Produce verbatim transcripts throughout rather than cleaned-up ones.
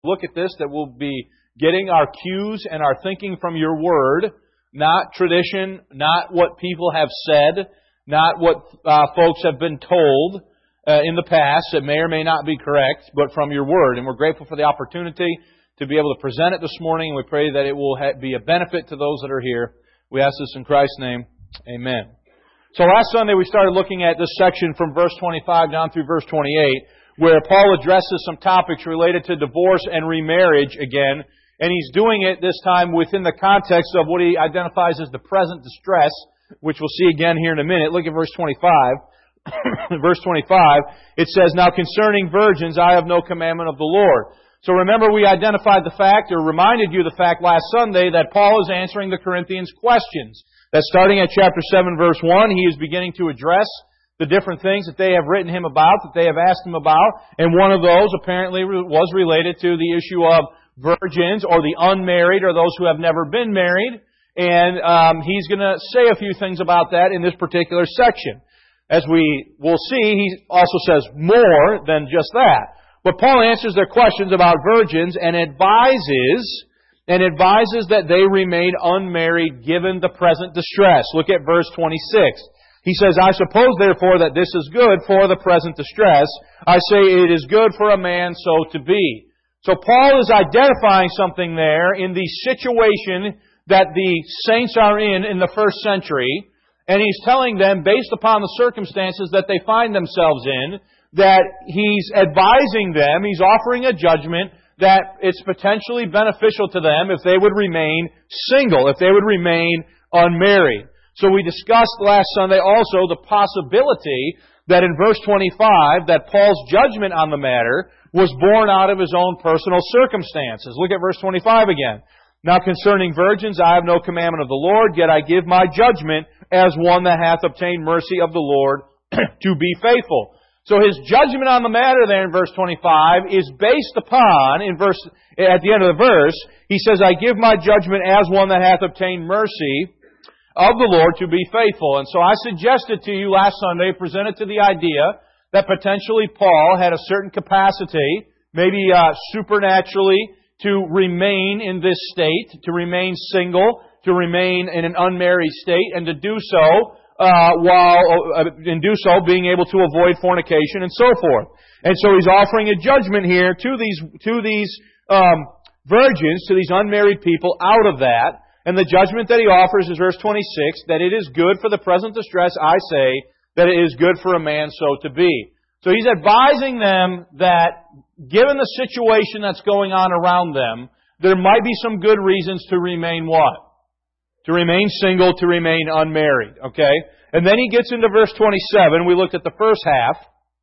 look at this, that we'll be getting our cues and our thinking from your Word, not tradition, not what people have said, not what uh, folks have been told uh, in the past that may or may not be correct, but from your Word. And we're grateful for the opportunity to be able to present it this morning, and we pray that it will ha- be a benefit to those that are here. We ask this in Christ's name. Amen. So last Sunday we started looking at this section from verse twenty-five down through verse twenty-eight, where Paul addresses some topics related to divorce and remarriage again. And he's doing it this time within the context of what he identifies as the present distress, which we'll see again here in a minute. Look at verse twenty-five. Verse twenty-five, it says, "Now concerning virgins, I have no commandment of the Lord." So remember, we identified the fact, or reminded you the fact last Sunday, that Paul is answering the Corinthians' questions. That starting at chapter seven, verse one, he is beginning to address the different things that they have written him about, that they have asked him about. And one of those apparently was related to the issue of virgins, or the unmarried, or those who have never been married. And um, he's going to say a few things about that in this particular section. As we will see, he also says more than just that. But Paul answers their questions about virgins and advises, and advises that they remain unmarried given the present distress. Look at verse twenty-six. He says, "I suppose therefore that this is good for the present distress. I say it is good for a man so to be." So Paul is identifying something there in the situation that the saints are in in the first century. And he's telling them, based upon the circumstances that they find themselves in, that he's advising them, he's offering a judgment that it's potentially beneficial to them if they would remain single, if they would remain unmarried. So we discussed last Sunday also the possibility that in verse twenty-five, that Paul's judgment on the matter was born out of his own personal circumstances. Look at verse twenty-five again. "Now concerning virgins, I have no commandment of the Lord, yet I give my judgment as one that hath obtained mercy of the Lord to be faithful." So his judgment on the matter there in verse twenty-five is based upon, in verse at the end of the verse, he says, "I give my judgment as one that hath obtained mercy of the Lord to be faithful." And so I suggested to you last Sunday, presented to the idea that potentially Paul had a certain capacity, maybe uh, supernaturally, to remain in this state, to remain single, to remain in an unmarried state, and to do so uh, while, uh, and do so being able to avoid fornication and so forth. And so he's offering a judgment here to these to these um, virgins, to these unmarried people, out of that. And the judgment that he offers is verse twenty-six, that it is good for the present distress, I say, that it is good for a man so to be. So he's advising them that, given the situation that's going on around them, there might be some good reasons to remain what? To remain single, to remain unmarried. Okay? And then he gets into verse twenty-seven. We looked at the first half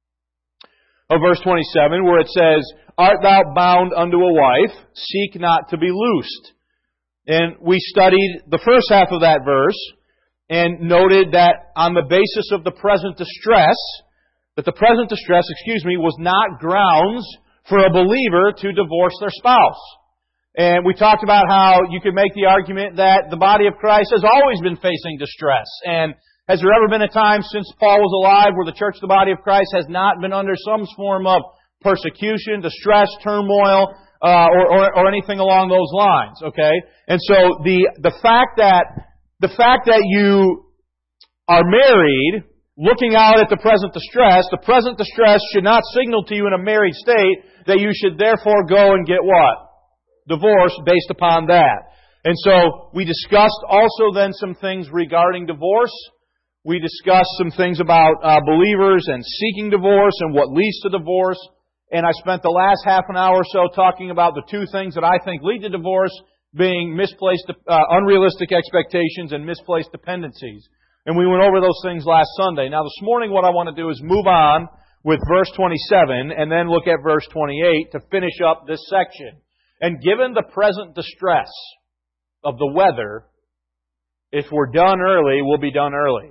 of verse twenty-seven, where it says, "Art thou bound unto a wife? Seek not to be loosed." And we studied the first half of that verse and noted that on the basis of the present distress, that the present distress, excuse me, was not grounds for a believer to divorce their spouse. And we talked about how you could make the argument that the body of Christ has always been facing distress. And has there ever been a time since Paul was alive where the church, the body of Christ, has not been under some form of persecution, distress, turmoil, uh, or, or, or anything along those lines? Okay? And so the, the fact that, the fact that you are married, looking out at the present distress, the present distress should not signal to you in a married state that you should therefore go and get what? Divorce based upon that. And so we discussed also then some things regarding divorce. We discussed some things about uh, believers and seeking divorce and what leads to divorce. And I spent the last half an hour or so talking about the two things that I think lead to divorce, being misplaced, uh, unrealistic expectations and misplaced dependencies. And we went over those things last Sunday. Now this morning what I want to do is move on with verse twenty-seven and then look at verse twenty-eight to finish up this section. And given the present distress of the weather, if we're done early, we'll be done early.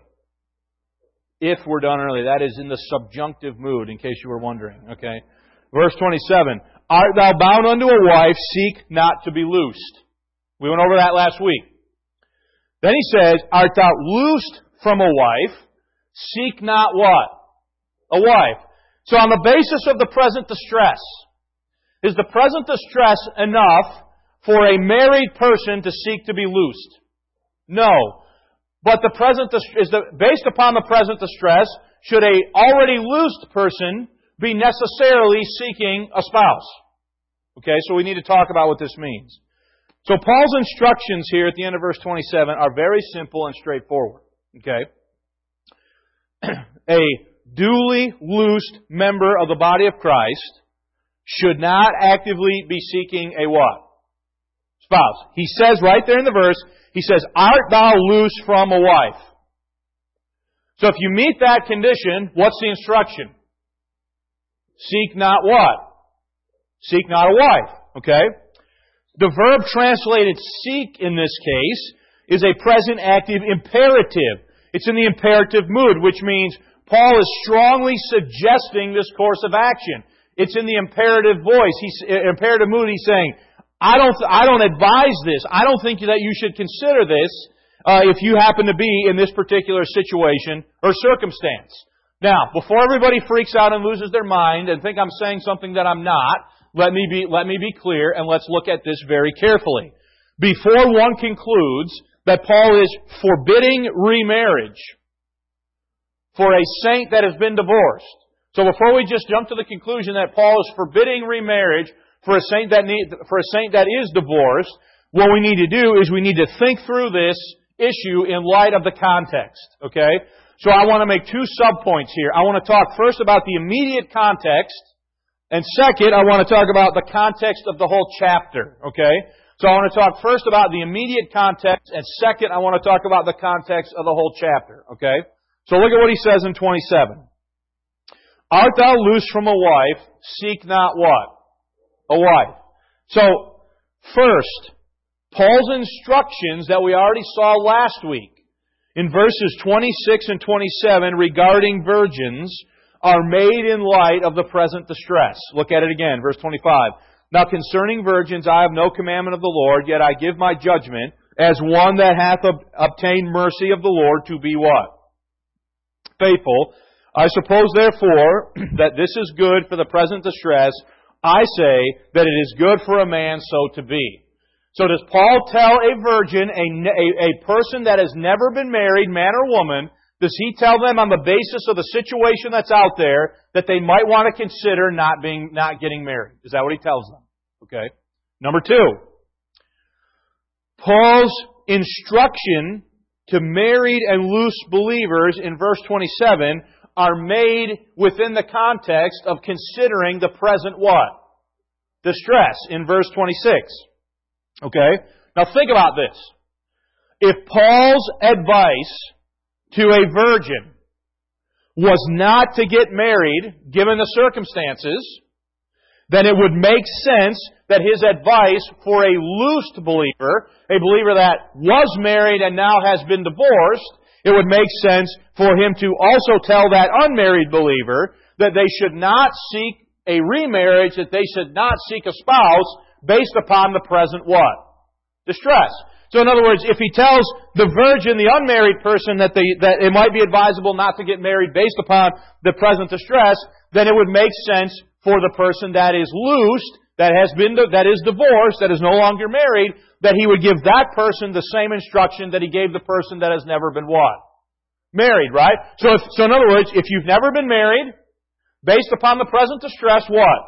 If we're done early. That is in the subjunctive mood, in case you were wondering. Okay. Verse twenty-seven. "Art thou bound unto a wife? Seek not to be loosed." We went over that last week. Then he says, "Art thou loosed from a wife? Seek not what? A wife." So on the basis of the present distress, Is the present distress enough for a married person to seek to be loosed? No. But the present is the, based upon the present distress, should a already loosed person be necessarily seeking a spouse? Okay, so we need to talk about what this means. So Paul's instructions here at the end of verse twenty-seven are very simple and straightforward. Okay? A duly loosed member of the body of Christ should not actively be seeking a what? Spouse. He says right there in the verse, he says, art thou loose from a wife? So if you meet that condition, what's the instruction? Seek not what? Seek not a wife. Okay? The verb translated seek in this case is a present active imperative. It's in the imperative mood, which means Paul is strongly suggesting this course of action. It's in the imperative voice. He's imperative mood. He's saying, I don't, I don't advise this. I don't think that you should consider this uh, if you happen to be in this particular situation or circumstance. Now, before everybody freaks out and loses their mind and think I'm saying something that I'm not, let me be, let me be clear and let's look at this very carefully. Before one concludes that Paul is forbidding remarriage for a saint that has been divorced. So before we just jump to the conclusion that Paul is forbidding remarriage for a saint that need, for a saint that is divorced, what we need to do is we need to think through this issue in light of the context. Okay? So I want to make two subpoints here. I want to talk first about the immediate context, and second, I want to talk about the context of the whole chapter. Okay? So I want to talk first about the immediate context, and second, I want to talk about the context of the whole chapter. Okay? So look at what he says in twenty-seven. Art thou loose from a wife, seek not what? A wife. So, first, Paul's instructions that we already saw last week in verses twenty-six and twenty-seven regarding virgins are made in light of the present distress. Look at it again, verse twenty-five. Now concerning virgins I have no commandment of the Lord, yet I give my judgment as one that hath ob- obtained mercy of the Lord to be what? Faithful. I suppose therefore that this is good for the present distress. I say that it is good for a man so to be. So does Paul tell a virgin, a, a, a person that has never been married, man or woman, does he tell them on the basis of the situation that's out there that they might want to consider not being, not getting married? Is that what he tells them? Okay. Number two. Paul's instruction to married and loose believers in verse twenty-seven are made within the context of considering the present what? Distress in verse twenty-six. Okay? Now think about this. If Paul's advice to a virgin was not to get married, given the circumstances, then it would make sense that his advice for a loosed believer, a believer that was married and now has been divorced, it would make sense for him to also tell that unmarried believer that they should not seek a remarriage, that they should not seek a spouse based upon the present what? Distress. So in other words, if he tells the virgin, the unmarried person, that, they, that it might be advisable not to get married based upon the present distress, then it would make sense for the person that is loosed, that has been, that is divorced, that is no longer married, that he would give that person the same instruction that he gave the person that has never been what? Married, right? So, if, so in other words, if you've never been married, based upon the present distress, what?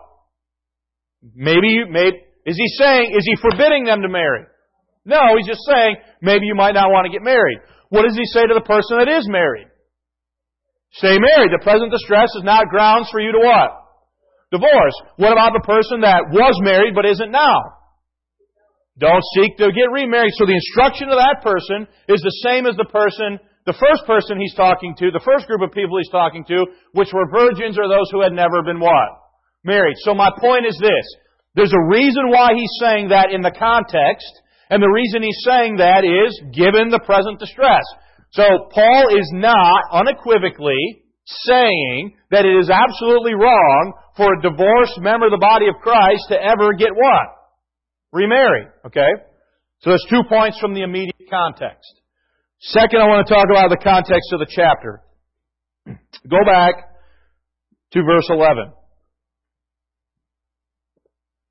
Maybe you, maybe, is he saying, is he forbidding them to marry? No, he's just saying, maybe you might not want to get married. What does he say to the person that is married? Stay married. The present distress is not grounds for you to what? Divorce. What about the person that was married but isn't now? Don't seek to get remarried. So the instruction to that person is the same as the person, the first person he's talking to, the first group of people he's talking to, which were virgins or those who had never been what? Married. So my point is this. There's a reason why he's saying that in the context, and the reason he's saying that is given the present distress. So Paul is not unequivocally saying that it is absolutely wrong for a divorced member of the body of Christ to ever get what? Remarried. Okay? So there's two points from the immediate context. Second, I want to talk about the context of the chapter. Go back to verse eleven.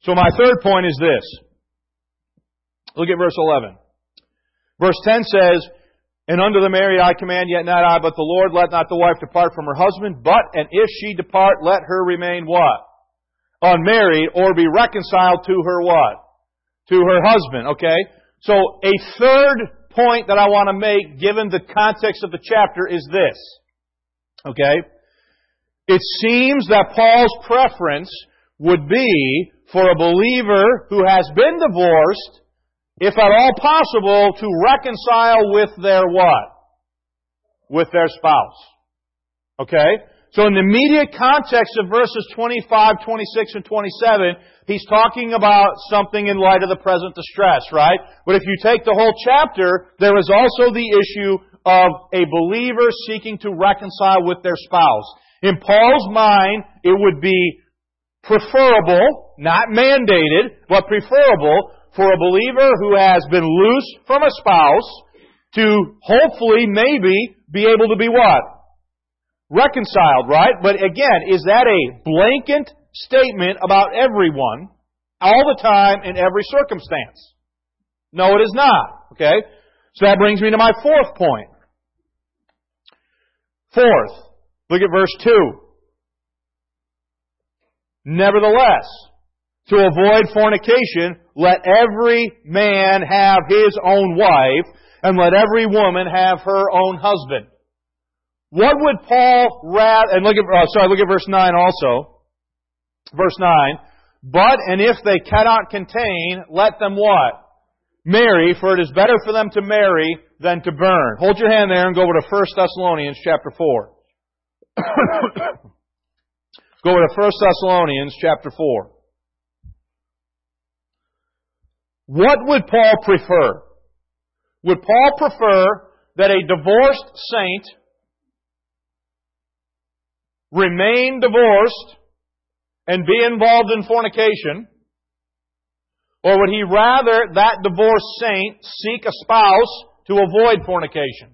So my third point is this. Look at verse eleven. Verse ten says, "And unto the married I command, yet not I, but the Lord, let not the wife depart from her husband, but, and if she depart, let her remain" what? "Unmarried, or be reconciled to her" what? To her husband, okay? So a third point that I want to make, given the context of the chapter, is this. Okay? It seems that Paul's preference would be for a believer who has been divorced, if at all possible, to reconcile with their what? With their spouse. Okay? So in the immediate context of verses twenty-five, twenty-six, and twenty-seven, he's talking about something in light of the present distress, right? But if you take the whole chapter, there is also the issue of a believer seeking to reconcile with their spouse. In Paul's mind, it would be preferable, not mandated, but preferable for a believer who has been loosed from a spouse to hopefully, maybe, be able to be what? Reconciled, right? But again, is that a blanket statement about everyone, all the time, in every circumstance? No, it is not. Okay? So that brings me to my fourth point. Fourth, look at verse two. "Nevertheless, to avoid fornication, let every man have his own wife, and let every woman have her own husband." What would Paul rather, and look at, oh, sorry, look at verse nine also. Verse nine, "But, and if they cannot contain, let them" what? "Marry, for it is better for them to marry than to burn." Hold your hand there and go over to First Thessalonians chapter four. Go over to First Thessalonians chapter four. What would Paul prefer? Would Paul prefer that a divorced saint remain divorced and be involved in fornication? Or would he rather that divorced saint seek a spouse to avoid fornication?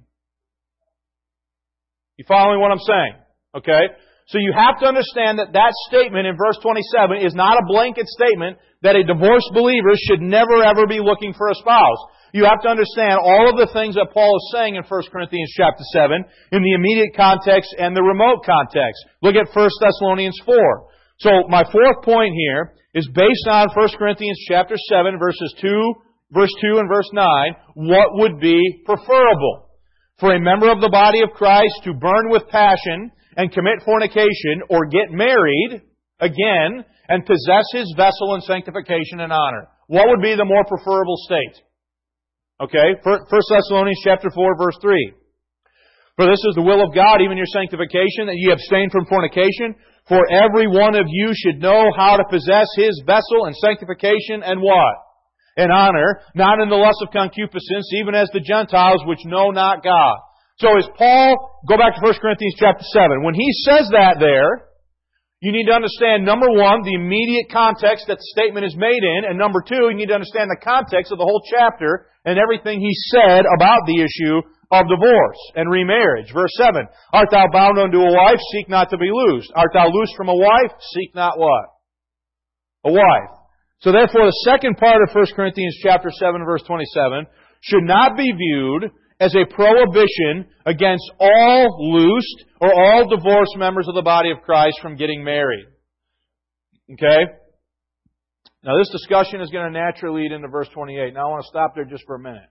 You following what I'm saying? Okay? So you have to understand that that statement in verse twenty-seven is not a blanket statement that a divorced believer should never ever be looking for a spouse. You have to understand all of the things that Paul is saying in First Corinthians chapter seven in the immediate context and the remote context. Look at First Thessalonians four. So my fourth point here is based on First Corinthians chapter seven, verses two, verse two and verse nine. What would be preferable? For a member of the body of Christ to burn with passion and commit fornication, or get married again and possess his vessel in sanctification and honor. What would be the more preferable state? Okay, First Thessalonians chapter four, verse three. "For this is the will of God, even your sanctification, that ye abstain from fornication. For every one of you should know how to possess his vessel in sanctification and" what? "And honor, not in the lust of concupiscence, even as the Gentiles which know not God." So is Paul, go back to First Corinthians chapter seven. When he says that there, you need to understand, number one, the immediate context that the statement is made in, and number two, you need to understand the context of the whole chapter and everything he said about the issue of divorce and remarriage. Verse seven, "Art thou bound unto a wife? Seek not to be loosed. Art thou loosed from a wife? Seek not" what? "A wife." So therefore, the second part of First Corinthians chapter seven, verse twenty-seven, should not be viewed as a prohibition against all loosed or all divorced members of the body of Christ from getting married. Okay? Now this discussion is going to naturally lead into verse twenty-eight. Now I want to stop there just for a minute.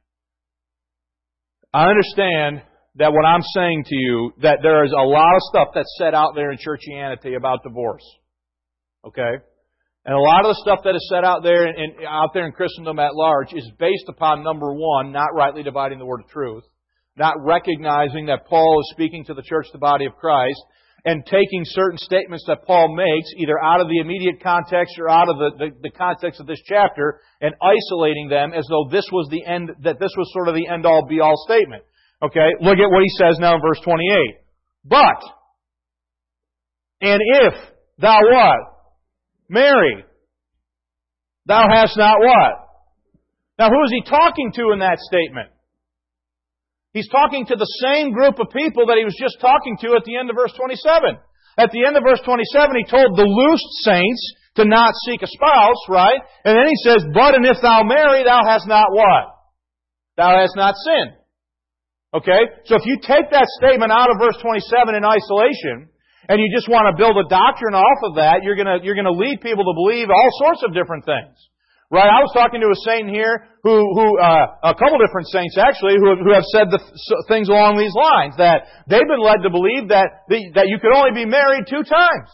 I understand that what I'm saying to you, that there is a lot of stuff that's said out there in churchianity about divorce. Okay? And a lot of the stuff that is said out there in, in, out there in Christendom at large is based upon, number one, not rightly dividing the word of truth, not recognizing that Paul is speaking to the church, the body of Christ, and taking certain statements that Paul makes, either out of the immediate context or out of the, the, the context of this chapter, and isolating them as though this was the end, that this was sort of the end-all, be-all statement. Okay? Look at what he says now in verse twenty-eight. "But, and if thou what? Marry, thou hast not" what? Now who is he talking to in that statement? He's talking to the same group of people that he was just talking to at the end of verse twenty-seven. At the end of verse twenty-seven, he told the loosed saints to not seek a spouse, right? And then he says, but and if thou marry, thou hast not what? Thou hast not sinned. Okay? So if you take that statement out of verse twenty-seven in isolation, and you just want to build a doctrine off of that, you're gonna, you're gonna lead people to believe all sorts of different things. Right? I was talking to a saint here who, who, uh, a couple different saints actually, who have, who have said the things along these lines, that they've been led to believe that, that you could only be married two times.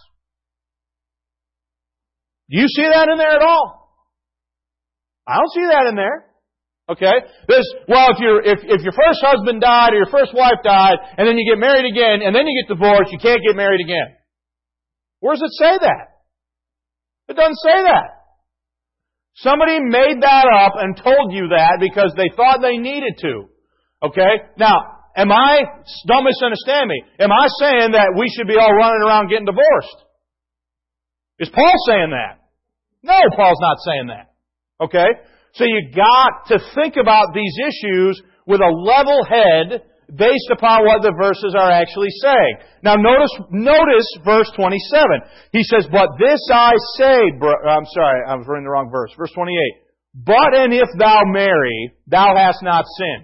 Do you see that in there at all? I don't see that in there. Okay? There's, well, if your if, if your first husband died or your first wife died, and then you get married again, and then you get divorced, you can't get married again. Where does it say that? It doesn't say that. Somebody made that up and told you that because they thought they needed to. Okay? Now, am I, don't misunderstand me, am I saying that we should be all running around getting divorced? Is Paul saying that? No, Paul's not saying that. Okay? So you got to think about these issues with a level head based upon what the verses are actually saying. Now notice, notice verse twenty-seven. He says, but this I say, bro, I'm sorry, I was reading the wrong verse. Verse twenty-eight. But and if thou marry, thou hast not sinned.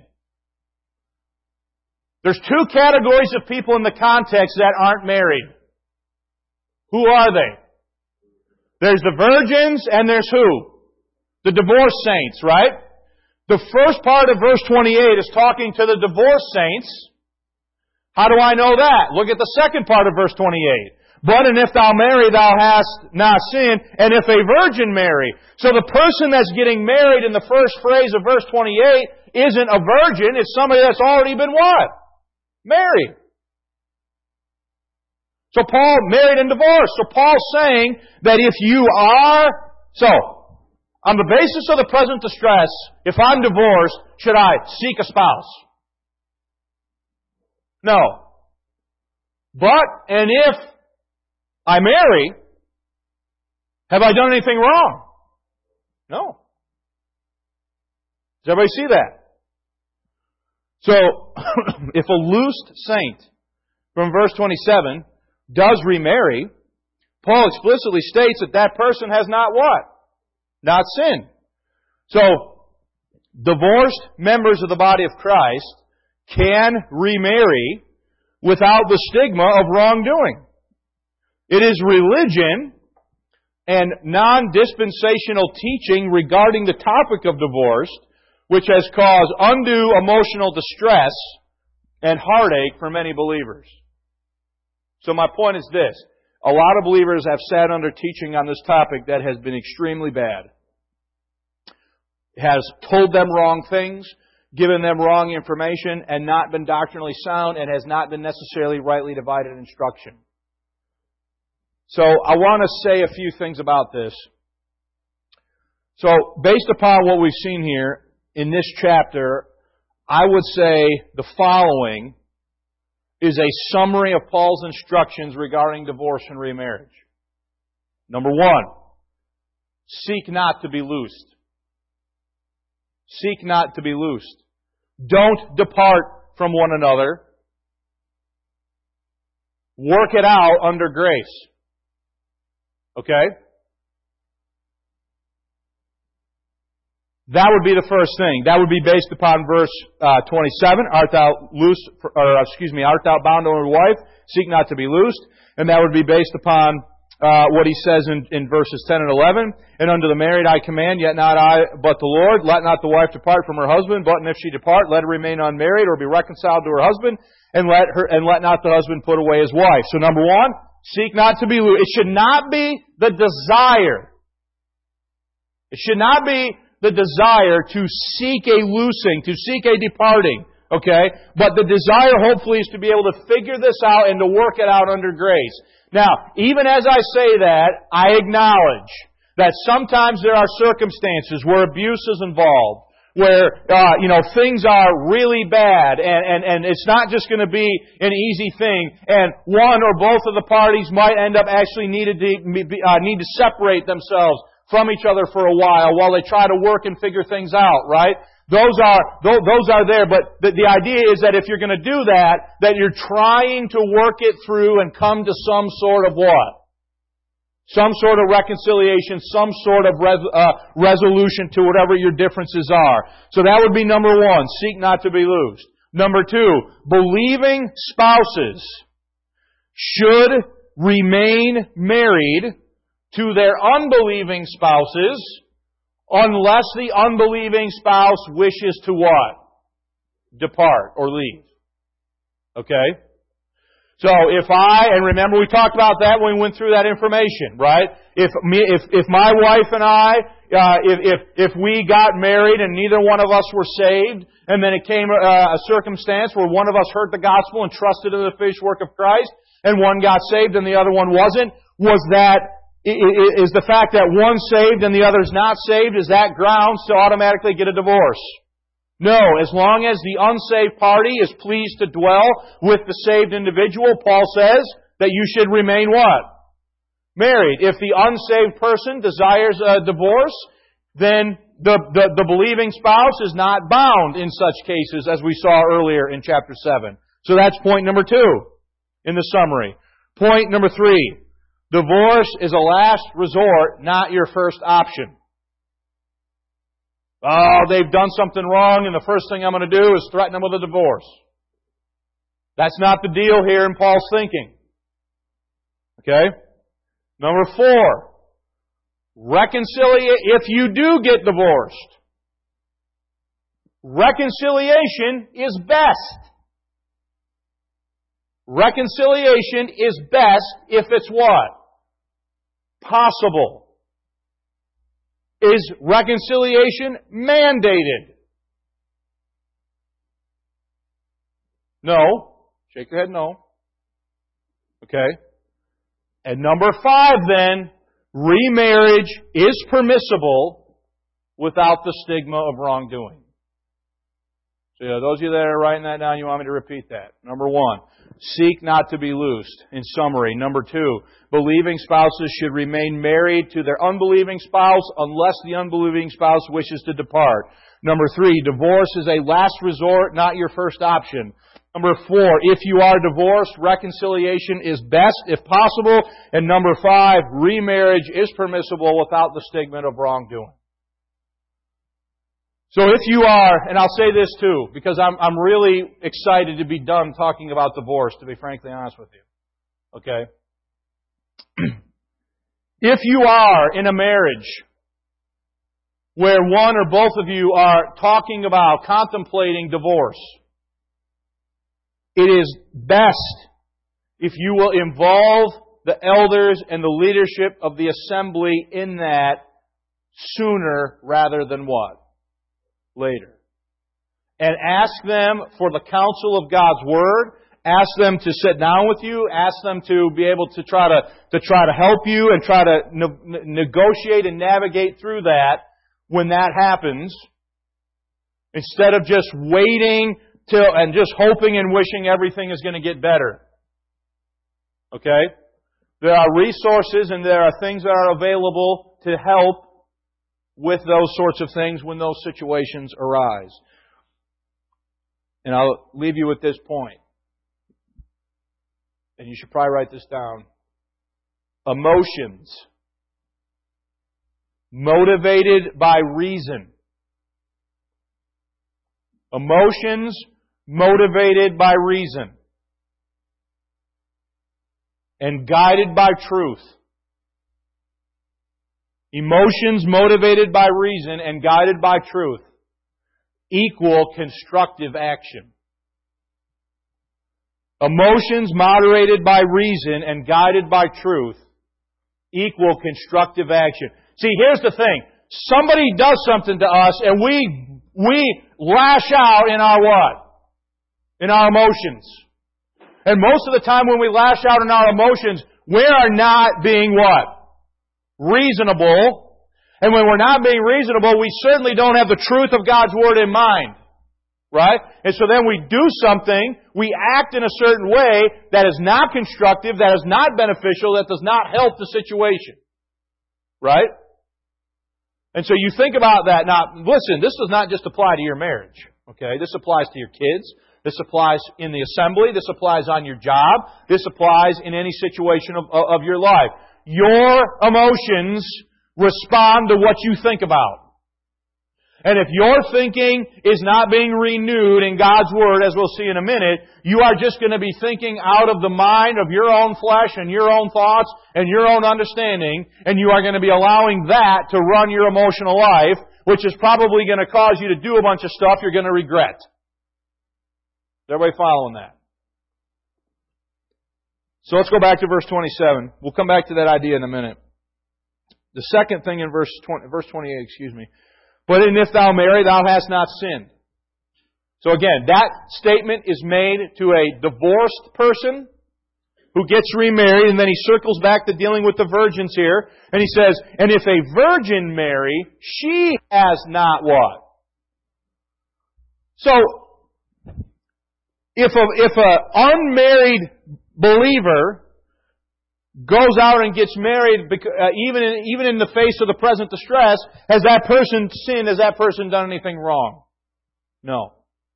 There's two categories of people in the context that aren't married. Who are they? There's the virgins and there's who? The divorced saints, right? The first part of verse twenty-eight is talking to the divorced saints. How do I know that? Look at the second part of verse twenty-eight. But and if thou marry, thou hast not sinned, and if a virgin marry. So the person that's getting married in the first phrase of verse twenty-eight isn't a virgin, it's somebody that's already been what? Married. So Paul married and divorced. So Paul's saying that if you are, so, on the basis of the present distress, if I'm divorced, should I seek a spouse? No. But, and if I marry, have I done anything wrong? No. Does everybody see that? So, if a loosed saint, from verse twenty-seven, does remarry, Paul explicitly states that that person has not what? Not sinned. So, divorced members of the body of Christ can remarry without the stigma of wrongdoing. It is religion and non-dispensational teaching regarding the topic of divorce which has caused undue emotional distress and heartache for many believers. So my point is this. A lot of believers have sat under teaching on this topic that has been extremely bad. Has told them wrong things, given them wrong information, and not been doctrinally sound, and has not been necessarily rightly divided instruction. So I want to say a few things about this. So based upon what we've seen here in this chapter, I would say the following is a summary of Paul's instructions regarding divorce and remarriage. Number one, seek not to be loosed. Seek not to be loosed. Don't depart from one another. Work it out under grace. Okay? That would be the first thing. That would be based upon verse uh, twenty-seven. Art thou loose, or excuse me, art thou bound to a wife? Seek not to be loosed. And that would be based upon uh, what he says in, in verses ten and eleven. And unto the married I command, yet not I, but the Lord. Let not the wife depart from her husband, but if she depart, let her remain unmarried, or be reconciled to her husband, and let her and let not the husband put away his wife. So number one, seek not to be loosed. It should not be the desire. It should not be the desire to seek a loosing, to seek a departing, okay? But the desire hopefully is to be able to figure this out and to work it out under grace. Now, even as I say that, I acknowledge that sometimes there are circumstances where abuse is involved, where, uh, you know, things are really bad, and, and, and it's not just going to be an easy thing, and one or both of the parties might end up actually needed to, uh, need to separate themselves from each other for a while while they try to work and figure things out, right? Those are, those are there, but the, the idea is that if you're going to do that, that you're trying to work it through and come to some sort of what? Some sort of reconciliation, some sort of res, uh, resolution to whatever your differences are. So that would be number one, seek not to be loosed. Number two, believing spouses should remain married to their unbelieving spouses unless the unbelieving spouse wishes to what? Depart or leave. Okay? So if I, and remember we talked about that when we went through that information, right? If me, if, if my wife and I, uh, if, if, if we got married and neither one of us were saved, and then it came uh, a circumstance where one of us heard the gospel and trusted in the finished work of Christ, and one got saved and the other one wasn't, was that, is the fact that one's saved and the other's not saved, is that grounds to automatically get a divorce? No, as long as the unsaved party is pleased to dwell with the saved individual, Paul says that you should remain what? Married. If the unsaved person desires a divorce, then the, the, the believing spouse is not bound in such cases, as we saw earlier in chapter seven. So that's point number two in the summary. Point number three, divorce is a last resort, not your first option. Oh, they've done something wrong, and the first thing I'm going to do is threaten them with a divorce. That's not the deal here in Paul's thinking. Okay? Number four, reconciliation. If you do get divorced, reconciliation is best. Reconciliation is best if it's what? Possible. Is reconciliation mandated? No. Shake your head, no. Okay. And number five then, remarriage is permissible without the stigma of wrongdoing. So yeah, those of you that are writing that down, you want me to repeat that. Number one, seek not to be loosed. In summary. Number two, believing spouses should remain married to their unbelieving spouse unless the unbelieving spouse wishes to depart. Number three, divorce is a last resort, not your first option. Number four, if you are divorced, reconciliation is best if possible. And number five, remarriage is permissible without the stigma of wrongdoing. So if you are, and I'll say this too, because I'm, I'm really excited to be done talking about divorce, to be frankly honest with you. Okay? If you are in a marriage where one or both of you are talking about, contemplating divorce, it is best if you will involve the elders and the leadership of the assembly in that sooner rather than what? Later. And ask them for the counsel of God's Word. Ask them to sit down with you. Ask them to be able to try to, to try to help you and try to ne- negotiate and navigate through that when that happens. Instead of just waiting till and just hoping and wishing everything is going to get better. Okay? There are resources and there are things that are available to help with those sorts of things when those situations arise. And I'll leave you with this point. And you should probably write this down. Emotions motivated by reason. Emotions motivated by reason. And guided by truth. Emotions motivated by reason and guided by truth equal constructive action. Emotions moderated by reason and guided by truth equal constructive action. See, here's the thing. Somebody does something to us and we we lash out in our what? In our emotions. And most of the time when we lash out in our emotions, we are not being what? Reasonable. And when we're not being reasonable, we certainly don't have the truth of God's Word in mind. Right? And so then we do something, we act in a certain way that is not constructive, that is not beneficial, that does not help the situation. Right? And so you think about that. Now, listen, this does not just apply to your marriage. Okay? This applies to your kids. This applies in the assembly. This applies on your job. This applies in any situation of, of your life. your emotions respond to what you think about. And if your thinking is not being renewed in God's Word, as we'll see in a minute, you are just going to be thinking out of the mind of your own flesh and your own thoughts and your own understanding, and you are going to be allowing that to run your emotional life, which is probably going to cause you to do a bunch of stuff you're going to regret. Is everybody following that? So let's go back to verse twenty-seven. We'll come back to that idea in a minute. The second thing in verse twenty, verse twenty-eight, excuse me. But in if thou marry, thou hast not sinned. So again, that statement is made to a divorced person who gets remarried, and then he circles back to dealing with the virgins here, and he says, and if a virgin marry, she has not what? So, if a, if a unmarried believer goes out and gets married, uh, even in, even in the face of the present distress, has that person sinned? Has that person done anything wrong? No.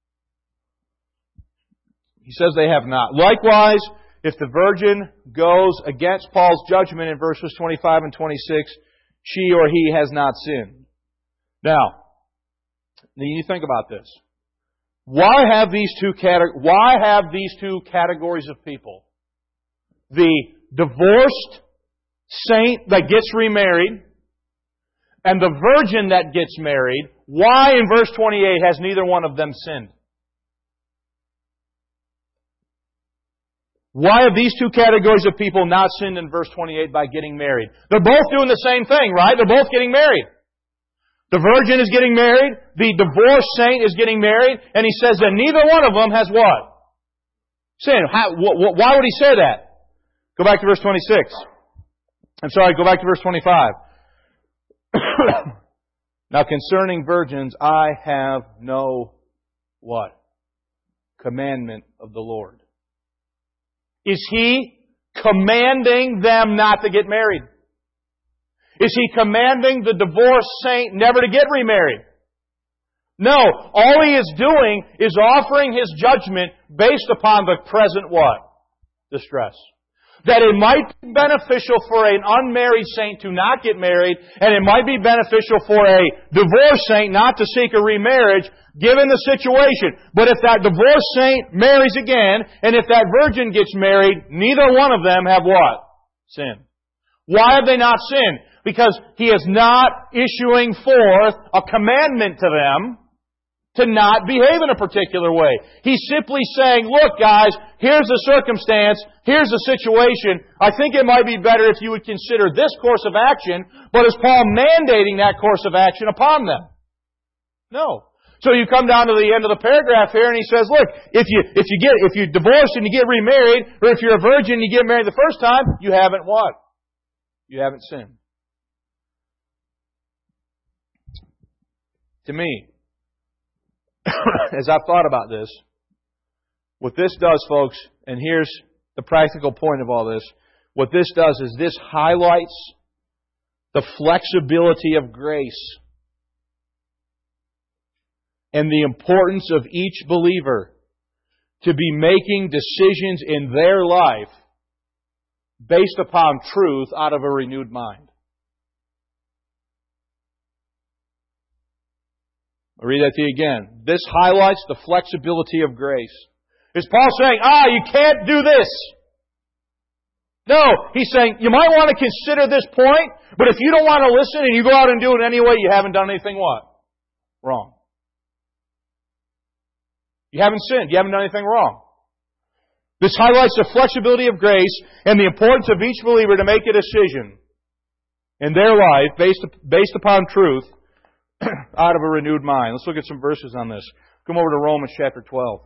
He says they have not. Likewise, if the virgin goes against Paul's judgment in verses twenty-five and twenty-six, she or he has not sinned. Now, you think about this. Why have these two categ- Why have these two categories of people? The divorced saint that gets remarried and the virgin that gets married. Why in verse twenty-eight has neither one of them sinned? Why have these two categories of people not sinned in verse twenty-eight by getting married? They're both doing the same thing, right? They're both getting married. The virgin is getting married, the divorced saint is getting married, and he says that neither one of them has what? Sin. How, wh- wh- why would he say that? Go back to verse twenty-six. I'm sorry, go back to verse twenty-five. Now concerning virgins, I have no what? Commandment of the Lord. Is He commanding them not to get married? Is He commanding the divorced saint never to get remarried? No. All He is doing is offering His judgment based upon the present what? Distress. That it might be beneficial for an unmarried saint to not get married, and it might be beneficial for a divorced saint not to seek a remarriage, given the situation. But if that divorced saint marries again, and if that virgin gets married, neither one of them have what? Sinned. Why have they not sinned? Because He is not issuing forth a commandment to them to not behave in a particular way. He's simply saying, look guys, here's the circumstance, here's the situation. I think it might be better if you would consider this course of action, but is Paul mandating that course of action upon them? No. So you come down to the end of the paragraph here and he says, look, if you, if you get, if you divorce and you get remarried, or if you're a virgin and you get married the first time, you haven't what? You haven't sinned. To me, as I've thought about this, what this does, folks, and here's the practical point of all this, what this does is this highlights the flexibility of grace and the importance of each believer to be making decisions in their life based upon truth out of a renewed mind. I'll read that to you again. This highlights the flexibility of grace. Is Paul saying, ah, you can't do this? No, he's saying, you might want to consider this point, but if you don't want to listen and you go out and do it anyway, you haven't done anything what? Wrong. You haven't sinned. You haven't done anything wrong. This highlights the flexibility of grace and the importance of each believer to make a decision in their life based, based upon truth out of a renewed mind. Let's look at some verses on this. Come over to Romans chapter twelve.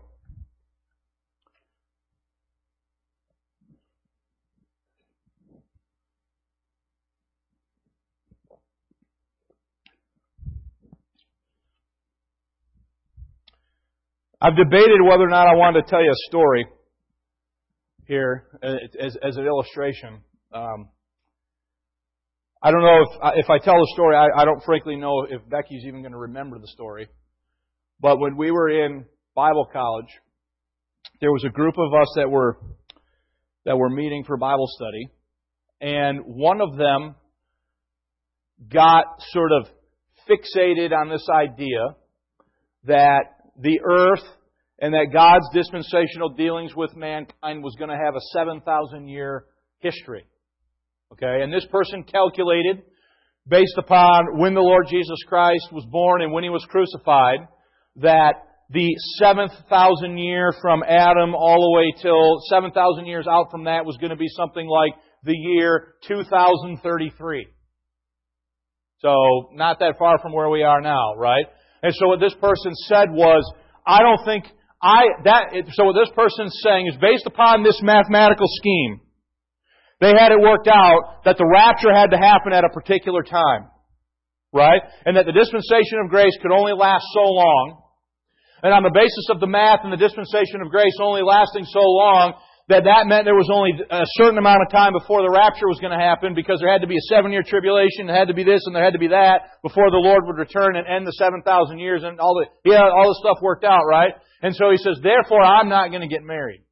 I've debated whether or not I wanted to tell you a story here as, as an illustration. Um, I don't know if if I tell the story, I, I don't frankly know if Becky's even going to remember the story. But when we were in Bible college, there was a group of us that were that were meeting for Bible study, and one of them got sort of fixated on this idea that the earth and that God's dispensational dealings with mankind was going to have a seven thousand year history. Okay, and this person calculated, based upon when the Lord Jesus Christ was born and when He was crucified, that the seventh thousand year from Adam all the way till seven thousand years out from that was going to be something like the year two thousand thirty-three. So, not that far from where we are now, right? And so what this person said was, I don't think, I, that, so what this person's saying is based upon this mathematical scheme, they had it worked out that the rapture had to happen at a particular time, right? And that the dispensation of grace could only last so long. And on the basis of the math and the dispensation of grace only lasting so long, that that meant there was only a certain amount of time before the rapture was going to happen, because there had to be a seven-year tribulation, there had to be this and there had to be that before the Lord would return and end the seven thousand years, and all the yeah, all the stuff worked out, right? And so he says, therefore, I'm not going to get married.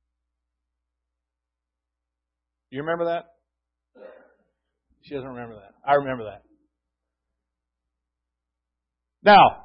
Do you remember that? She doesn't remember that. I remember that. Now,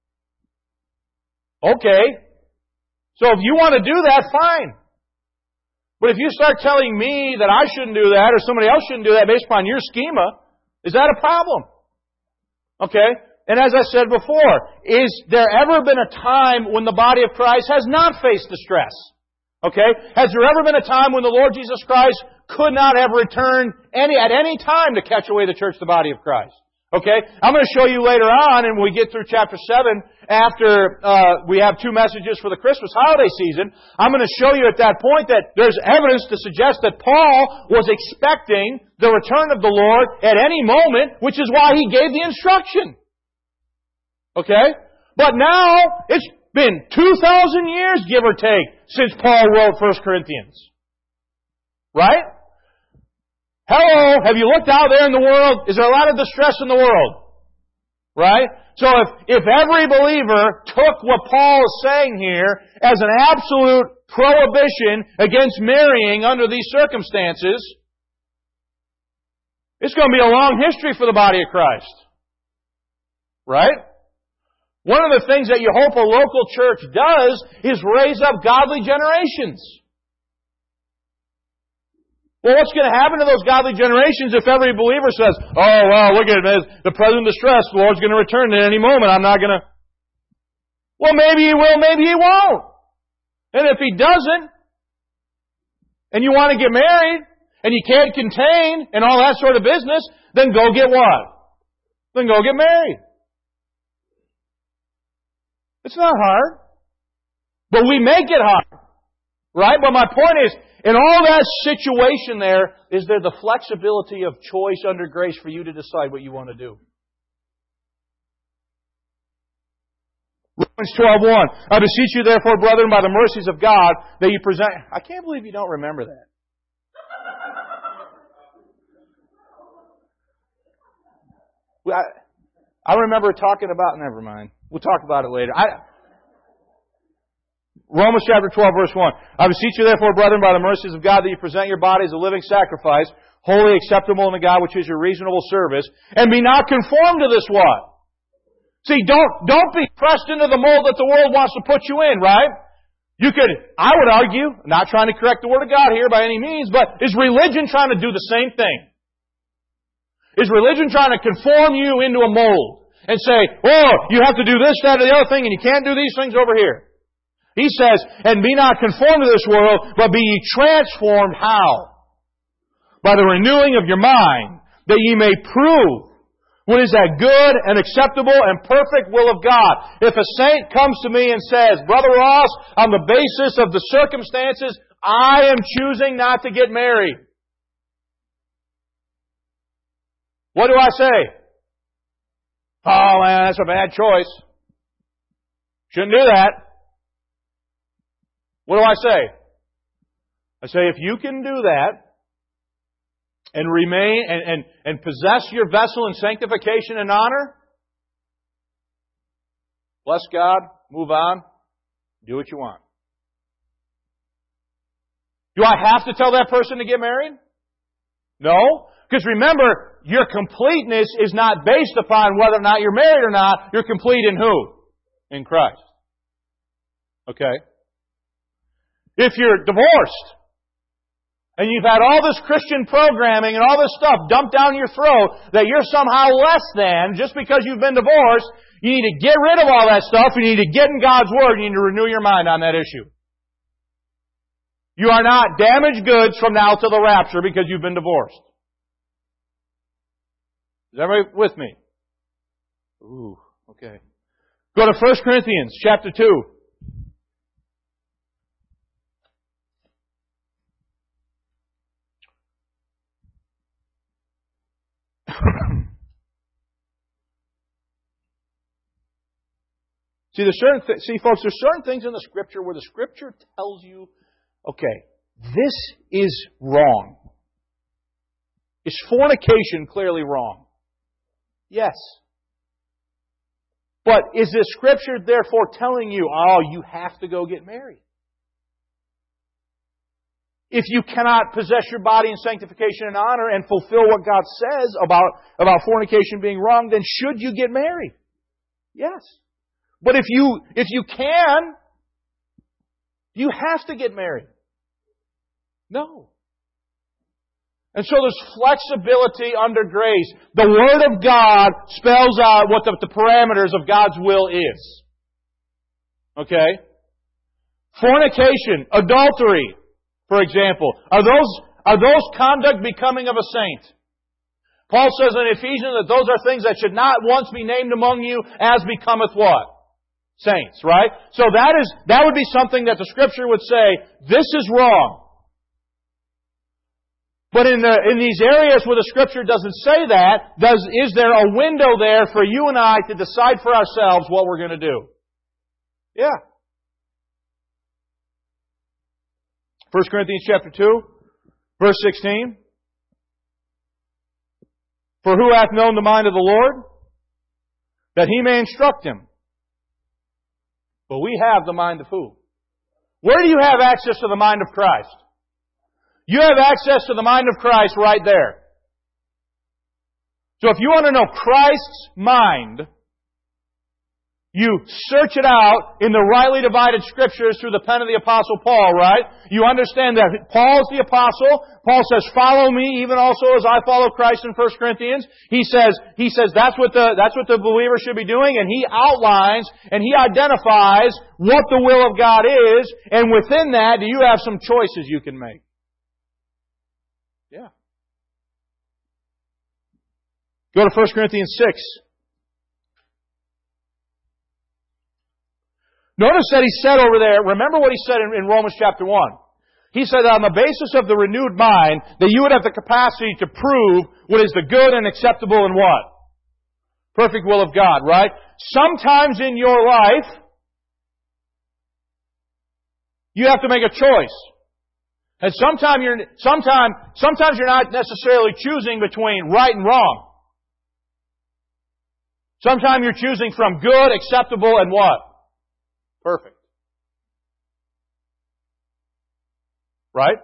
okay, so if you want to do that, fine. But if you start telling me that I shouldn't do that or somebody else shouldn't do that based upon your schema, is that a problem? Okay? And as I said before, is there ever been a time when the body of Christ has not faced distress? Okay? Has there ever been a time when the Lord Jesus Christ could not have returned any at any time to catch away the church, the body of Christ? Okay? I'm going to show you later on, and when we get through chapter seven, after uh, we have two messages for the Christmas holiday season, I'm going to show you at that point that there's evidence to suggest that Paul was expecting the return of the Lord at any moment, which is why he gave the instruction. Okay? But now, it's been two thousand years, give or take, since Paul wrote First Corinthians. Right? Hello, have you looked out there in the world? Is there a lot of distress in the world? Right? So if, if every believer took what Paul is saying here as an absolute prohibition against marrying under these circumstances, it's going to be a long history for the body of Christ. Right? One of the things that you hope a local church does is raise up godly generations. Well, what's going to happen to those godly generations if every believer says, oh, well, look at it, the present distress, the Lord's going to return at any moment, I'm not going to... Well, maybe He will, maybe He won't. And if He doesn't, and you want to get married, and you can't contain, and all that sort of business, then go get what? Then go get married. It's not hard. But we make it hard. Right? But my point is, in all that situation there, is there the flexibility of choice under grace for you to decide what you want to do? Romans twelve one. I beseech you therefore, brethren, by the mercies of God, that you present... I can't believe you don't remember that. I, I remember talking about... Never mind. We'll talk about it later. I... Romans chapter twelve, verse one. I beseech you therefore, brethren, by the mercies of God, that you present your bodies a living sacrifice, wholly acceptable unto God, which is your reasonable service, and be not conformed to this what? See, don't, don't be pressed into the mold that the world wants to put you in, right? You could, I would argue, not trying to correct the Word of God here by any means, but is religion trying to do the same thing? Is religion trying to conform you into a mold and say, oh, you have to do this, that, or the other thing, and you can't do these things over here? He says, and be not conformed to this world, but be ye transformed, how? By the renewing of your mind, that ye may prove what is that good and acceptable and perfect will of God. If a saint comes to me and says, Brother Ross, on the basis of the circumstances, I am choosing not to get married. What do I say? Oh man, that's a bad choice. Shouldn't do that. What do I say? I say, if you can do that and remain and, and, and possess your vessel in sanctification and honor, bless God, move on, do what you want. Do I have to tell that person to get married? No. Because remember, your completeness is not based upon whether or not you're married or not. You're complete in who? In Christ. Okay? If you're divorced, and you've had all this Christian programming and all this stuff dumped down your throat that you're somehow less than just because you've been divorced, you need to get rid of all that stuff. You need to get in God's Word. You need to renew your mind on that issue. You are not damaged goods from now till the rapture because you've been divorced. Is everybody with me? Ooh, okay. Go to First Corinthians chapter two. See, there's certain th- see, folks, there's certain things in the Scripture where the Scripture tells you, okay, this is wrong. Is fornication clearly wrong? Yes. But is the Scripture therefore telling you, oh, you have to go get married? If you cannot possess your body in sanctification and honor and fulfill what God says about, about fornication being wrong, then should you get married? Yes. But if you, if you can, do you have to get married? No. And so there's flexibility under grace. The Word of God spells out what the, the parameters of God's will is. Okay? Fornication, adultery, for example. Are those, are those conduct becoming of a saint? Paul says in Ephesians that those are things that should not once be named among you as becometh what? Saints, right? So that is, that would be something that the Scripture would say, this is wrong. But in the, in these areas where the Scripture doesn't say that, does, is there a window there for you and I to decide for ourselves what we're going to do? Yeah. First Corinthians chapter two, verse sixteen. For who hath known the mind of the Lord? That He may instruct him. But we have the mind of who? Where do you have access to the mind of Christ? You have access to the mind of Christ right there. So if you want to know Christ's mind, you search it out in the rightly divided Scriptures through the pen of the Apostle Paul, right? You understand that Paul's the Apostle. Paul says, follow me even also as I follow Christ in First Corinthians. He says, he says that's what the, that's what the believer should be doing, and he outlines and he identifies what the will of God is, and within that, do you have some choices you can make? Yeah. Go to First Corinthians six. Notice that he said over there, remember what he said in, in Romans chapter one. He said that on the basis of the renewed mind, that you would have the capacity to prove what is the good and acceptable and what? Perfect will of God, right? Sometimes in your life, you have to make a choice. And sometimes you're, sometime, sometimes you're not necessarily choosing between right and wrong. Sometimes you're choosing from good, acceptable, and what? Perfect. Right?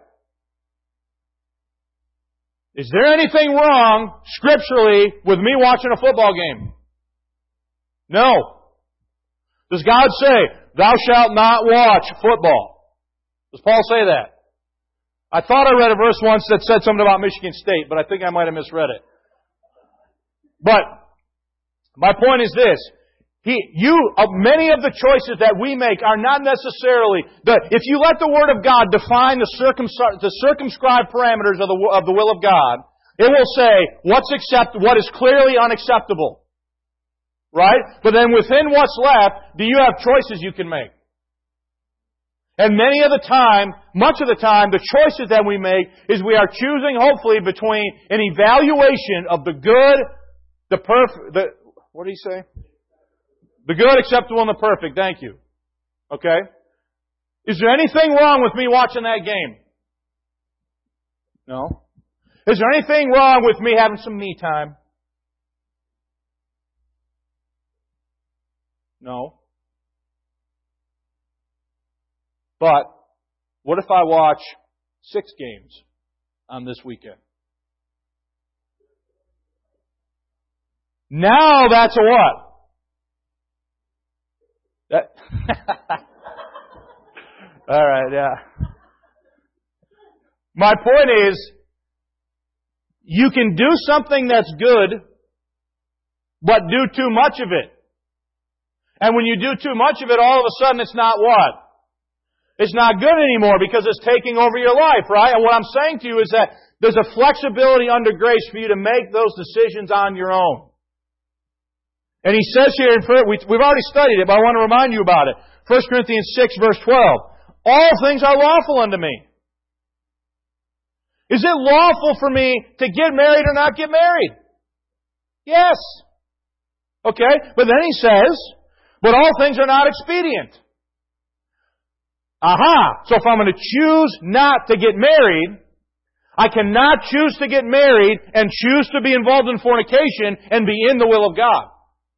Is there anything wrong, scripturally, with me watching a football game? No. Does God say, thou shalt not watch football? Does Paul say that? I thought I read a verse once that said something about Michigan State, but I think I might have misread it. But, my point is this. He, you, uh, many of the choices that we make are not necessarily, the, if you let the Word of God define the, circumscri- the circumscribed parameters of the, of the will of God, it will say what's accept, what is clearly unacceptable. Right? But then within what's left, do you have choices you can make? And many of the time, much of the time, the choices that we make is we are choosing, hopefully, between an evaluation of the good, the perfect, the, what did he say? The good, acceptable, and the perfect. Thank you. Okay? Is there anything wrong with me watching that game? No. Is there anything wrong with me having some me time? No. But, what if I watch six games on this weekend? Now that's a what? That All right, yeah. My point is, you can do something that's good, but do too much of it. And when you do too much of it, all of a sudden it's not what? It's not good anymore because it's taking over your life, right? And what I'm saying to you is that there's a flexibility under grace for you to make those decisions on your own. And he says here, in we've already studied it, but I want to remind you about it. First Corinthians six, verse twelve. All things are lawful unto me. Is it lawful for me to get married or not get married? Yes. Okay, but then he says, but all things are not expedient. Aha! So if I'm going to choose not to get married, I cannot choose to get married and choose to be involved in fornication and be in the will of God.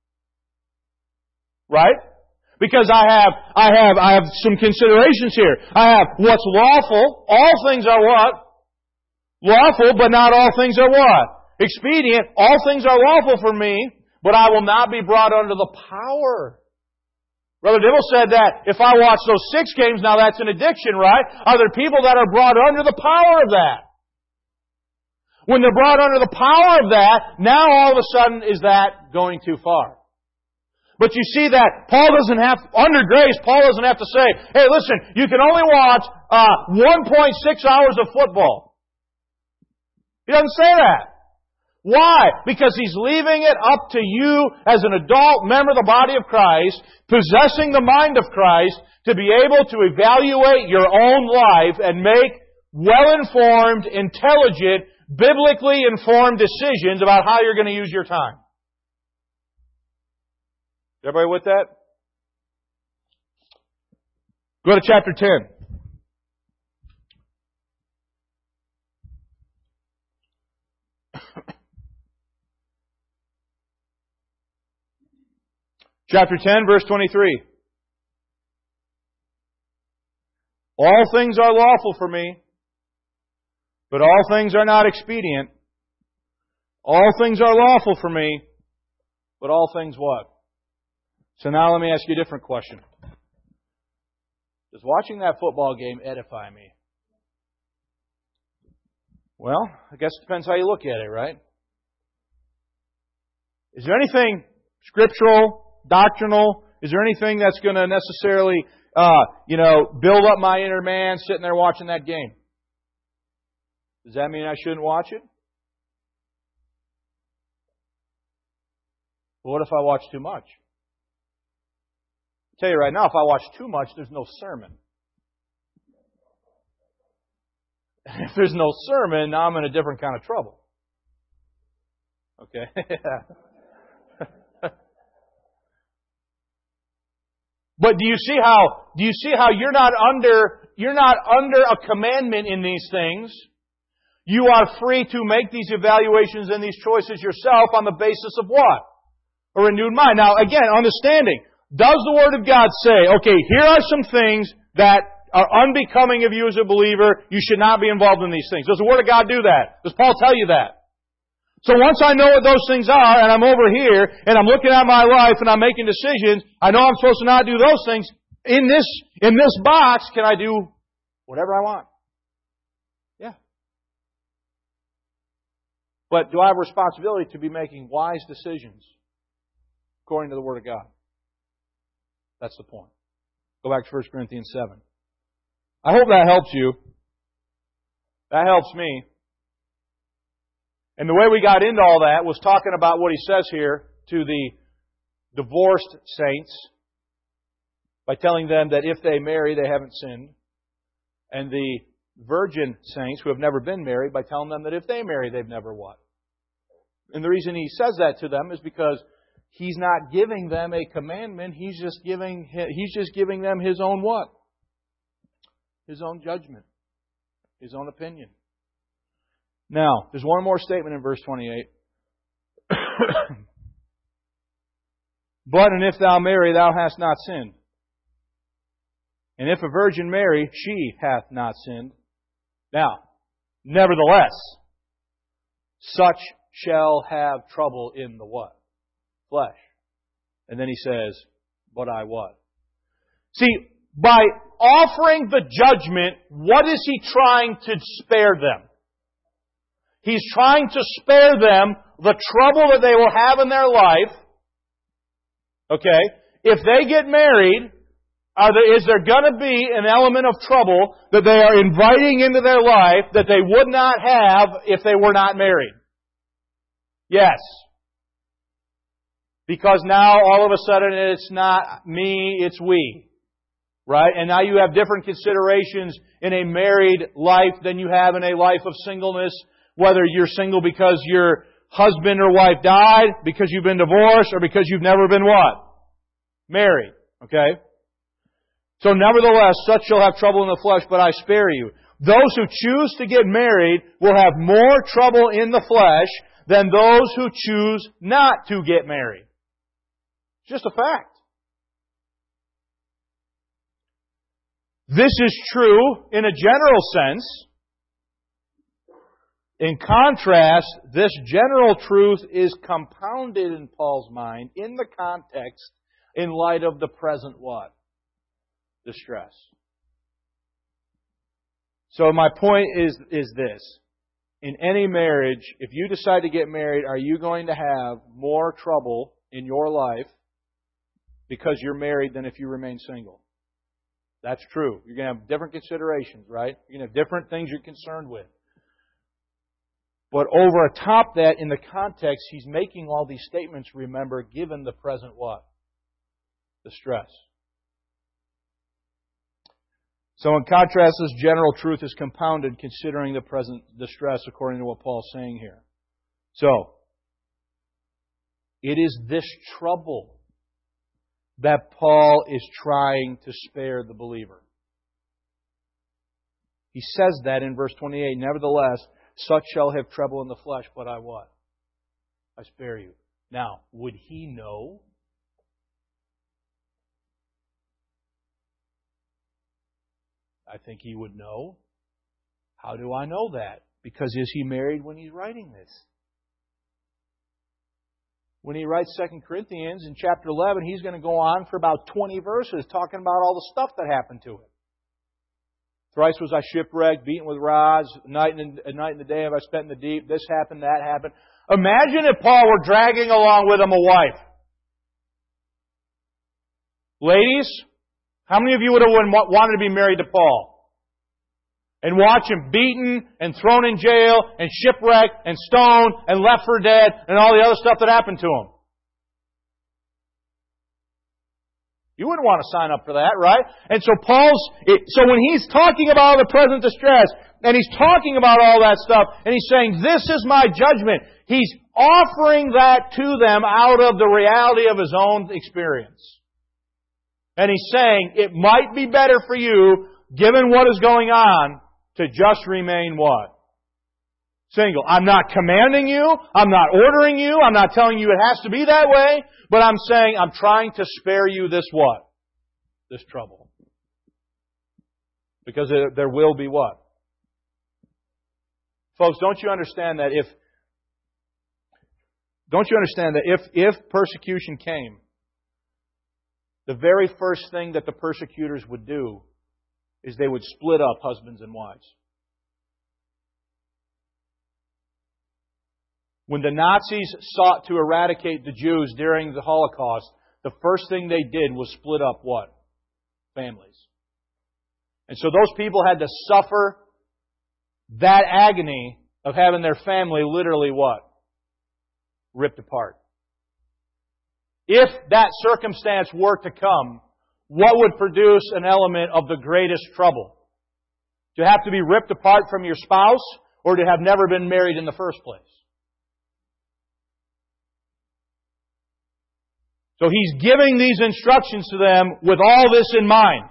Right? Because I have, I have, I have some considerations here. I have what's lawful. All things are what? Lawful, but not all things are what? Expedient. All things are lawful for me, but I will not be brought under the power. Brother Dibble said that if I watch those six games, now that's an addiction, right? Are there people that are brought under the power of that? When they're brought under the power of that, now all of a sudden is that going too far? But you see that Paul doesn't have, under grace, Paul doesn't have to say, hey, listen, you can only watch uh, one point six hours of football. He doesn't say that. Why? Because he's leaving it up to you as an adult member of the body of Christ, possessing the mind of Christ, to be able to evaluate your own life and make well-informed, intelligent, biblically informed decisions about how you're going to use your time. Everybody with that? Go to chapter ten. Chapter ten, verse twenty-three. All things are lawful for me, but all things are not expedient. All things are lawful for me, but all things what? So now let me ask you a different question. Does watching that football game edify me? Well, I guess it depends how you look at it, right? Is there anything scriptural, doctrinal? Is there anything that's going to necessarily, uh, you know, build up my inner man sitting there watching that game? Does that mean I shouldn't watch it? But what if I watch too much? I'll tell you right now, if I watch too much, there's no sermon. If there's no sermon, now I'm in a different kind of trouble. Okay? But do you see how, do you see how you're not under, you're not under a commandment in these things? You are free to make these evaluations and these choices yourself on the basis of what? A renewed mind. Now, again, understanding. Does the Word of God say, okay, here are some things that are unbecoming of you as a believer, you should not be involved in these things? Does the Word of God do that? Does Paul tell you that? So once I know what those things are, and I'm over here, and I'm looking at my life, and I'm making decisions, I know I'm supposed to not do those things. In this, in this box, can I do whatever I want? Yeah. But do I have a responsibility to be making wise decisions according to the Word of God? That's the point. Go back to First Corinthians seven. I hope that helps you. That helps me. And the way we got into all that was talking about what he says here to the divorced saints by telling them that if they marry, they haven't sinned. And the virgin saints who have never been married by telling them that if they marry, they've never what? And the reason he says that to them is because he's not giving them a commandment. He's just giving, he's just giving them his own what? His own judgment. His own opinion. Now, there's one more statement in verse twenty-eight. But, and if thou marry, thou hast not sinned. And if a virgin marry, she hath not sinned. Now, nevertheless, such shall have trouble in the what? flesh. And then he says, but I what? See, by offering the judgment, what is He trying to spare them? He's trying to spare them the trouble that they will have in their life. Okay? If they get married, are there, is there going to be an element of trouble that they are inviting into their life that they would not have if they were not married? Yes. Because now all of a sudden it's not me, it's we. Right? And now you have different considerations in a married life than you have in a life of singleness. Whether you're single because your husband or wife died, because you've been divorced, or because you've never been what? Married. Okay? So nevertheless, such shall have trouble in the flesh, but I spare you. Those who choose to get married will have more trouble in the flesh than those who choose not to get married. It's just a fact. This is true in a general sense. In contrast, this general truth is compounded in Paul's mind in the context in light of the present what? Distress. So my point is, is this. In any marriage, if you decide to get married, are you going to have more trouble in your life because you're married than if you remain single? That's true. You're going to have different considerations, right? You're going to have different things you're concerned with. But over atop that, in the context, he's making all these statements, remember, given the present what? Distress. So in contrast, this general truth is compounded considering the present distress, according to what Paul's saying here. So, it is this trouble that Paul is trying to spare the believer. He says that in verse twenty-eight, nevertheless, such shall have trouble in the flesh, but I what? I spare you. Now, would he know? I think he would know. How do I know that? Because is he married when he's writing this? When he writes Second Corinthians in chapter eleven, he's going to go on for about twenty verses talking about all the stuff that happened to him. Thrice was I shipwrecked, beaten with rods, night and a night and a day have I spent in the deep. This happened, that happened. Imagine if Paul were dragging along with him a wife. Ladies, how many of you would have wanted to be married to Paul? And watch him beaten and thrown in jail and shipwrecked and stoned and left for dead and all the other stuff that happened to him. You wouldn't want to sign up for that, right? And so Paul's, so when he's talking about the present distress, and he's talking about all that stuff, and he's saying, this is my judgment, he's offering that to them out of the reality of his own experience. And he's saying, it might be better for you, given what is going on, to just remain what? Single. I'm not commanding you. I'm not ordering you. I'm not telling you it has to be that way. But I'm saying I'm trying to spare you this what? This trouble. Because it, there will be what? Folks, don't you understand that if... Don't you understand that if, if persecution came, the very first thing that the persecutors would do is they would split up husbands and wives. When the Nazis sought to eradicate the Jews during the Holocaust, the first thing they did was split up what? Families. And so those people had to suffer that agony of having their family literally what? Ripped apart. If that circumstance were to come, what would produce an element of the greatest trouble? To have to be ripped apart from your spouse, or to have never been married in the first place? So he's giving these instructions to them with all this in mind.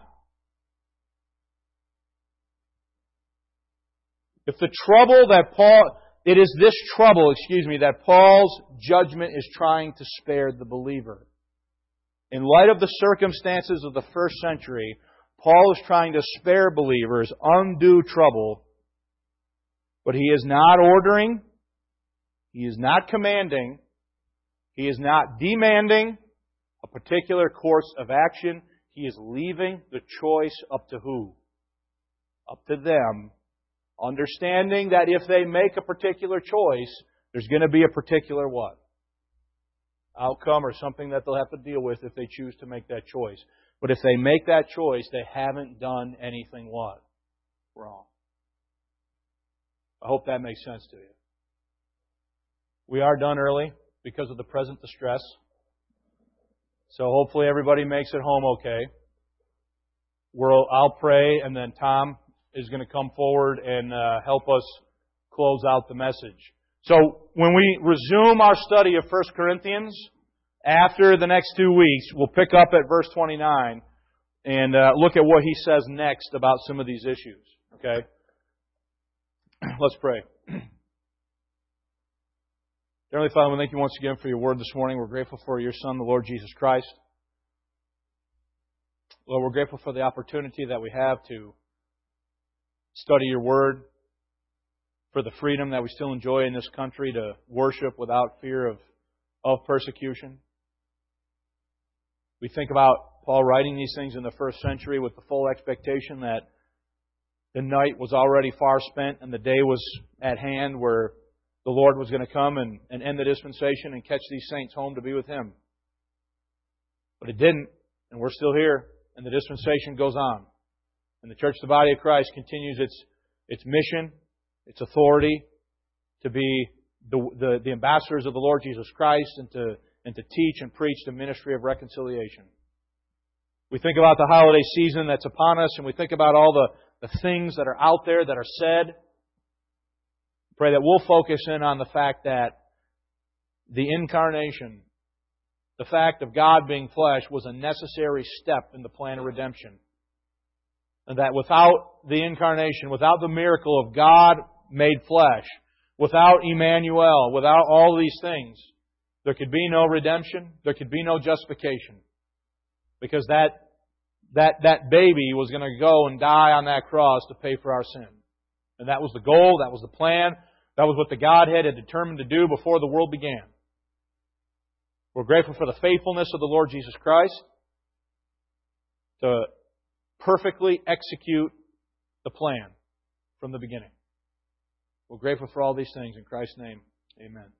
If the trouble that Paul, it is this trouble, excuse me, that Paul's judgment is trying to spare the believer. In light of the circumstances of the first century, Paul is trying to spare believers undue trouble, but he is not ordering, he is not commanding, He is not demanding a particular course of action. He is leaving the choice up to who? Up to them. Understanding that if they make a particular choice, there's going to be a particular what? Outcome or something that they'll have to deal with if they choose to make that choice. But if they make that choice, they haven't done anything what? Wrong. I hope that makes sense to you. We are done early because of the present distress. So hopefully everybody makes it home okay. We'll, I'll pray, and then Tom is going to come forward and uh, help us close out the message. So when we resume our study of First Corinthians, after the next two weeks, we'll pick up at verse twenty-nine and uh, look at what he says next about some of these issues. Okay? Let's pray. Heavenly Father, we thank you once again for your word this morning. We're grateful for your Son, the Lord Jesus Christ. Lord, we're grateful for the opportunity that we have to study your word, for the freedom that we still enjoy in this country to worship without fear of, of persecution. We think about Paul writing these things in the first century with the full expectation that the night was already far spent and the day was at hand where the Lord was going to come and, and end the dispensation and catch these saints home to be with Him. But it didn't, and we're still here, and the dispensation goes on. And the Church, the body of Christ, continues its its mission, its authority to be the, the, the ambassadors of the Lord Jesus Christ and to, and to teach and preach the ministry of reconciliation. We think about the holiday season that's upon us, and we think about all the, the things that are out there that are said. Pray that we'll focus in on the fact that the incarnation, the fact of God being flesh, was a necessary step in the plan of redemption. And that without the incarnation, without the miracle of God made flesh, without Emmanuel, without all these things, there could be no redemption, there could be no justification. Because that, that, that baby was going to go and die on that cross to pay for our sin. And that was the goal, that was the plan, that was what the Godhead had determined to do before the world began. We're grateful for the faithfulness of the Lord Jesus Christ to perfectly execute the plan from the beginning. We're grateful for all these things. In Christ's name, amen.